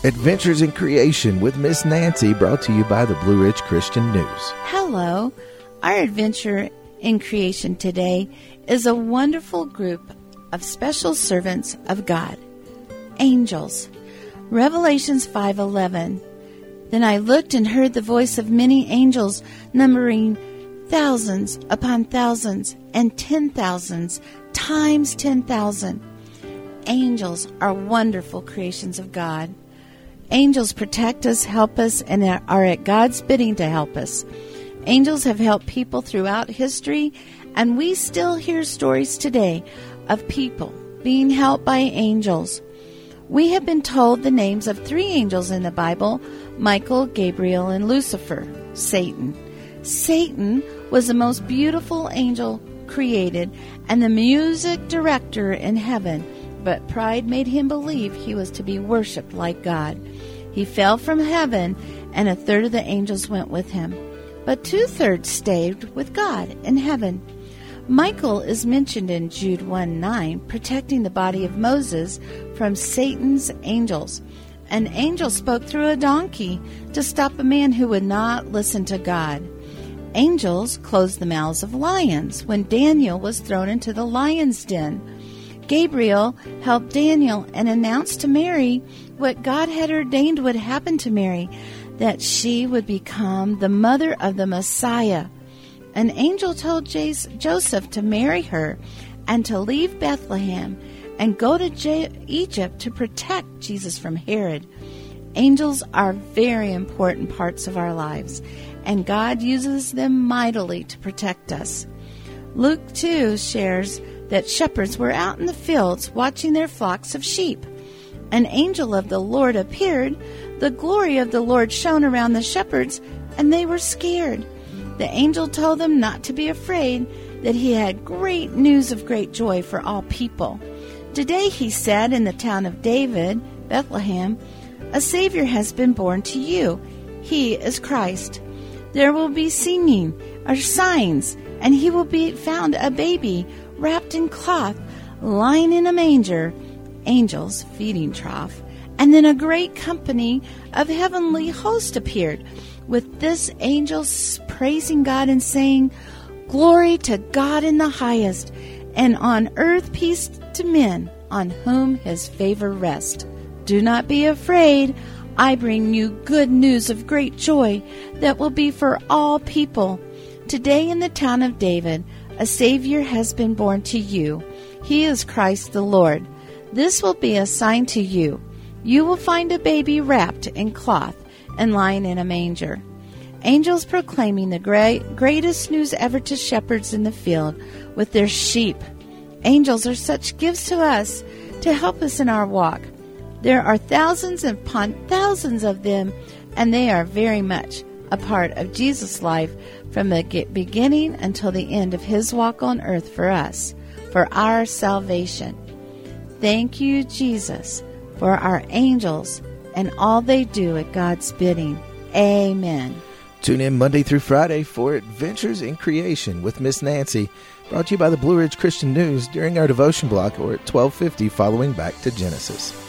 Adventures in Creation with Miss Nancy, brought to you by the Blue Ridge Christian News. Hello. Our adventure in creation today is a wonderful group of special servants of God, angels. Revelations 5:11. Then I looked and heard the voice of many angels, numbering thousands upon thousands and 10,000s times 10,000. Angels are wonderful creations of God. Angels protect us, help us, and are at God's bidding to help us. Angels have helped people throughout history, and we still hear stories today of people being helped by angels. We have been told the names of 3 angels in the Bible: Michael, Gabriel, and Lucifer, Satan. Satan was the most beautiful angel created and the music director in heaven, but pride made him believe he was to be worshipped like God. He fell from heaven, and 1/3 of the angels went with him, but 2/3 stayed with God in heaven. Michael is mentioned in Jude 1:9, protecting the body of Moses from Satan's angels. An angel spoke through a donkey to stop a man who would not listen to God. Angels closed the mouths of lions when Daniel was thrown into the lion's den. Gabriel helped Daniel and announced to Mary what God had ordained would happen to Mary, that she would become the mother of the Messiah. An angel told Joseph to marry her and to leave Bethlehem and go to Egypt to protect Jesus from Herod. Angels are very important parts of our lives, and God uses them mightily to protect us. Luke 2 shares that shepherds were out in the fields watching their flocks of sheep. An angel of the Lord appeared. The glory of the Lord shone around the shepherds, and they were scared. The angel told them not to be afraid, that he had great news of great joy for all people. Today, he said, in the town of David, Bethlehem, a Savior has been born to you. He is Christ. There will be singing or signs, and he will be found a baby wrapped in cloth, lying in a manger, angels' feeding trough. And then a great company of heavenly hosts appeared, with this angels praising God and saying, "Glory to God in the highest, and on earth peace to men on whom his favor rests. Do not be afraid. I bring you good news of great joy that will be for all people. Today in the town of David, a Savior has been born to you. He is Christ the Lord. This will be a sign to you. You will find a baby wrapped in cloth and lying in a manger." Angels proclaiming the greatest news ever to shepherds in the field with their sheep. Angels are such gifts to us to help us in our walk. There are thousands upon thousands of them, and they are very much a part of Jesus' life from the beginning until the end of his walk on earth for us, for our salvation. Thank you, Jesus, for our angels and all they do at God's bidding. Amen. Tune in Monday through Friday for Adventures in Creation with Miss Nancy, brought to you by the Blue Ridge Christian News during our devotion block or at 12:50 following Back to Genesis.